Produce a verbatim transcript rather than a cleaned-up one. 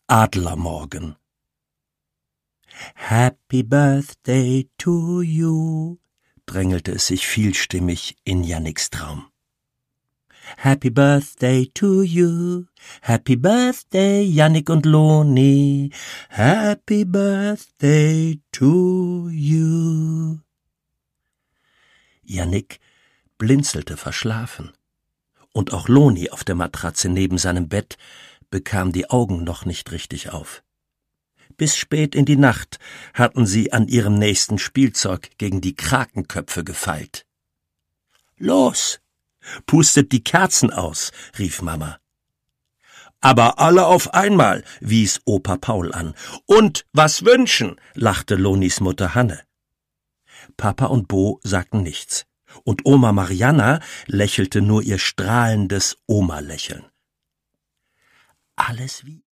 Adlermorgen. Happy Birthday to you, drängelte es sich vielstimmig in Janniks Traum. Happy Birthday to you, Happy Birthday Jannik und Loni, Happy Birthday to you. Jannik blinzelte verschlafen, und auch Loni auf der Matratze neben seinem Bett bekam die Augen noch nicht richtig auf. Bis spät in die Nacht hatten sie an ihrem nächsten Spielzeug gegen die Krakenköpfe gefeilt. »Los, pustet die Kerzen aus«, rief Mama. »Aber alle auf einmal«, wies Opa Paul an. »Und was wünschen«, lachte Lonis Mutter Hanne. Papa und Bo sagten nichts, und Oma Marianna lächelte nur ihr strahlendes Oma-Lächeln. »Alles wie